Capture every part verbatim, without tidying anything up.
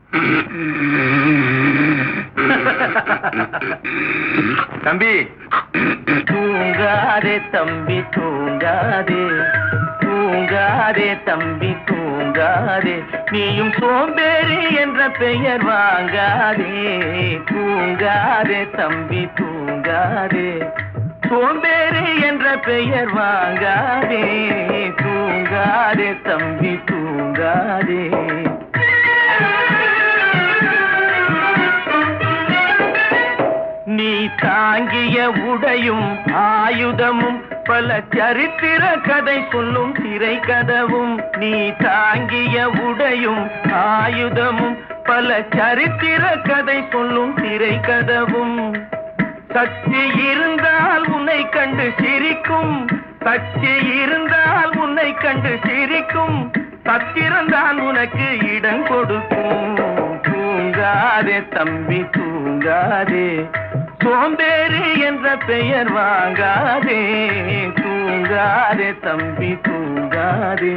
தம்பி தூங்காதே தம்பி தூங்காதே தூங்காதே தம்பி தூங்காதே நீயும் சோம்பேறி என்ற பெயர் வாங்காதே தூங்காதே தம்பி தூங்காதே சோம்பேறி என்ற பெயர் வாங்காதே தூங்காதே தம்பி தூங்காதே நீ தாங்கிய உடையும் ஆயுதமும் பல சரித்திர கதை சொல்லும் திரை கதவும் நீ தாங்கிய உடையும் ஆயுதமும் பல சரித்திர கதை சொல்லும் திரை கதவும் சக்தி இருந்தால் உன்னை கண்டு சிரிக்கும் சக்தி இருந்தால் உன்னை கண்டு சிரிக்கும் சத்திரந்தான் உனக்கு இடம் கொடுக்கும் தூங்காதே தம்பி தூங்காதே சோம்பேறி என்ற பெயர் வாங்காதே தூங்காதே தம்பி தூங்காதே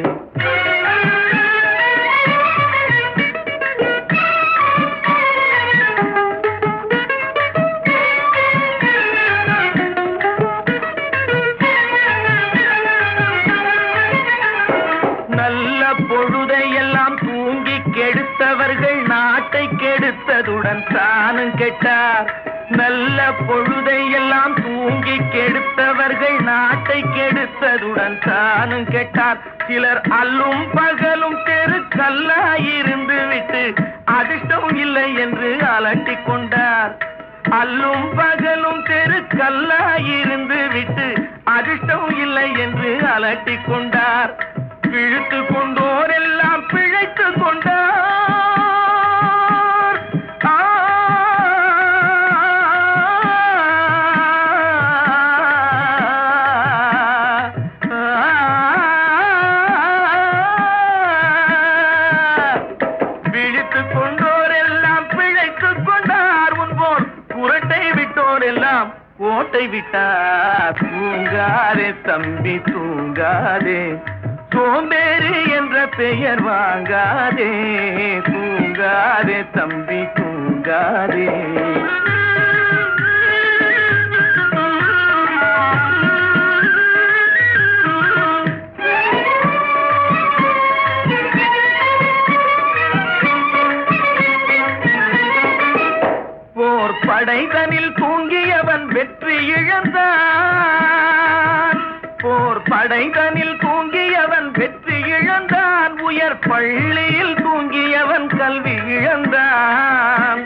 நல்ல பொழுதையெல்லாம் தூங்கி கெடுத்தவர்கள் நாட்டை கெடுத்ததுடன் தானும் கெட்டார் நல்ல பொழுதையெல்லாம் தூங்கி கெடுத்தவர்கள் நாட்டை கெடுத்ததுடன் தானும் கெட்டார் சிலர் அல்லும் பகலும் தெருக்கல்லாயிருந்து விட்டு அதிர்ஷ்டம் இல்லை என்று அலட்டிக் கொண்டார் அல்லும் பகலும் தெருக்கல்லாயிருந்து விட்டு அதிர்ஷ்டம் இல்லை என்று அலட்டிக் கொண்டார் பிழைத்து கொண்டோர் எல்லாம் பிழைத்து கொண்டார் பிழைத்து கொண்டோர் எல்லாம் பிழைத்து கொண்டார் முன்போர் புரட்டை விட்டோர் எல்லாம் கோட்டை விட்டார் தூங்காதே தம்பி தூங்காதே சோம்பேறி என்ற பெயர் வாங்காதே தூங்காதே தம்பி தூங்காதே போர் படைதனில் தூங்கியவன் வெற்றி இழந்தான் போர் படைதனில் தூங்கியவன் வெற்றி இழந்தான் உயர் பள்ளியில் தூங்கியவன் கல்வி இழந்தான்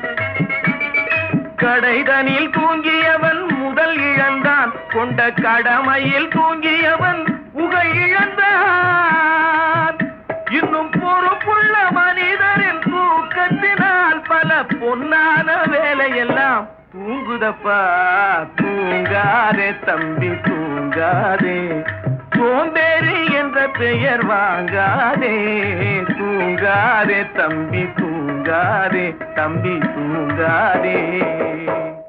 கடைதனில் தூங்கியவன் முதல் இழந்தான் கொண்ட கடமையில் தூங்கியவன் புகழ் இழந்தான் இன்னும் பொறுப்புள்ள மனிதரின் தூக்கத்தினால் பல பொன்னான வேலையெல்லாம் தூங்குதப்பா தூங்காதே தம்பி தூங்காதே சோம்பேறி என்ற பெயர் வாங்காதே தூங்காதே தம்பி தூங்காதே தம்பி தூங்காதே